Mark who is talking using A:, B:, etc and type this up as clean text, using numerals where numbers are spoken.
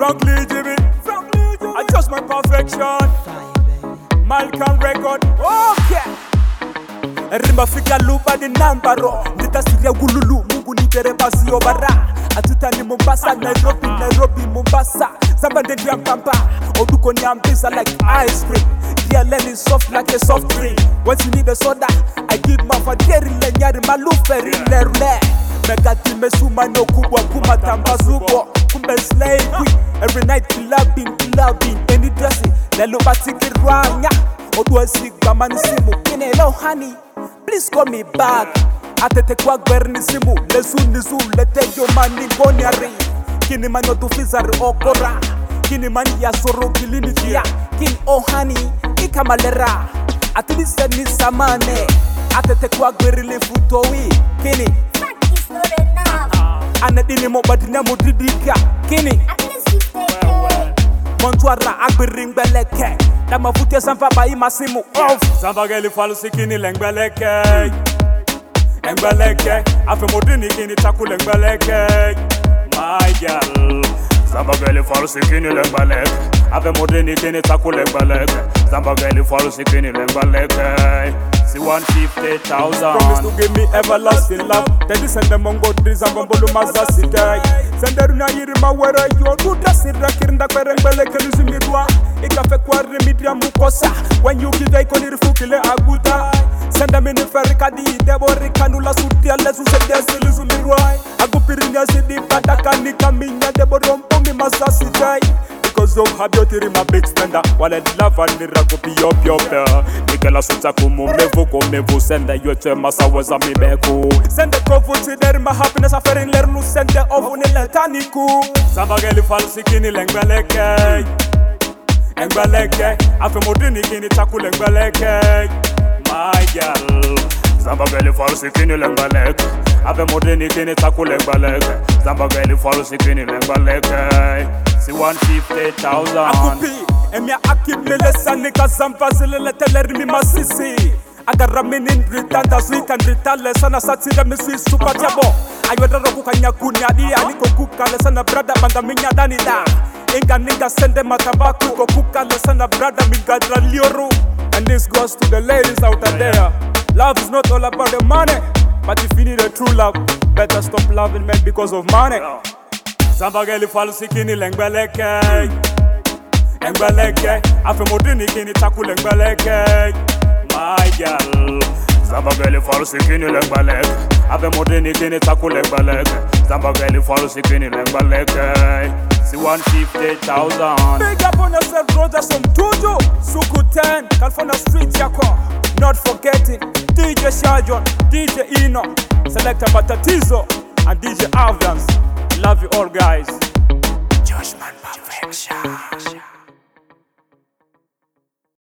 A: Frankly, Jimmy. I just my perfection. Malcolm record. Okay. Rimba fika lupa ni nambaro. Nitasiria gululu. Mungu nitere basi obara. Atuta ni Mombasa, Nairobi, Mombasa. Samba ndendi ya mpampa. Oduko ni ambisa like ice cream. DLN is soft like a soft drink. Once you need a soda, I give my faderi lenyari maluferi lerule. Megati mesuma no kubwa kuma tambazubo. Kumbe slave every night clubbing. Any dressing, lelo batiki rwanya. Odwa sigba manisimu. Kine lo honey, please call me back. Atete kwa gwerni simu. Lesu nizu lete yo mani bonyari. Kini manyo tufizari okora. Kini mani ya soro kilini kia. Kini oh honey, ikamalera. Atilise ni samane. Atete kwa gwerli futowi. Kini
B: It's not enough.
A: anadini mo badina mo didika. Kini
B: At least you stay away.
A: Montwara agbiring beleke. Dama futia sanfa ba imasimu off. Samba geli falu sikini lengbeleke. Engbeleke. Afe modini kini taku lengbeleke. My girl. Samba geli falu sikini lengbeleke. Afe modini kini taku lengbeleke. Samba geli falu sikini lengbeleke. See 150,000. Promise to give me everlasting love. Then you send them on God, this and Bombolo Mazasita. Send them na yirima where you do the Sira Kirinda Perembele Kalusimidwa. Ikafe kwa remedia mukosa. When you give a conir fukile aguta. Send them in the ferricadi, Debori Canula Sutia, let's say there's a Lizumirwa. Agupirinia Sidi Patakani Kaminya, Deborom Pomi Mazasita. Because of her beauty, my big spender. While I love and the rago be up your pair. Nikela Sutakumu, Mevo, Mevo, send the Yote Massa was a Mibeko. Send the cover to there, my happiness affair in Lernu, send the oven in Lataniku. Sabageli Falsikini Lengbeleke. Engbeleke, after Modini Kini Taku Lengbeleke. My girl. Zambageli Falsikini Lengbeleke. After Modini Kini Taku Lengbeleke. Zambageli Falsikini Lengbeleke. See 150,000. Akupi, emia akimele sanika zampazele letelerimi masisi. Agaramini in return that we can return lesana satira misi super jabo. Ayodra kukanya kunyadi aliko kuka lesana brada banga minya danida. Inga ninga sende matabaku ko kuka lesana brada mingadra lioro. And this goes to the ladies out there. Love is not all about the money, but if you need a true love, better stop loving men because of money. Zambageli falu sikini lengbeleke. Engbeleke. Afe modini kini taku lengbeleke. My girl. Zambageli falu sikini lengbeleke. Afe modini kini taku lengbeleke. Zambageli falu sikini lengbeleke. See 150,000. Big up on yourself, brothers from Tuju, Suku 10, California Street, Yako. Not forgetting DJ Shajon, DJ Eno, Selector Batatizo, and DJ Avians. Love you all, guys.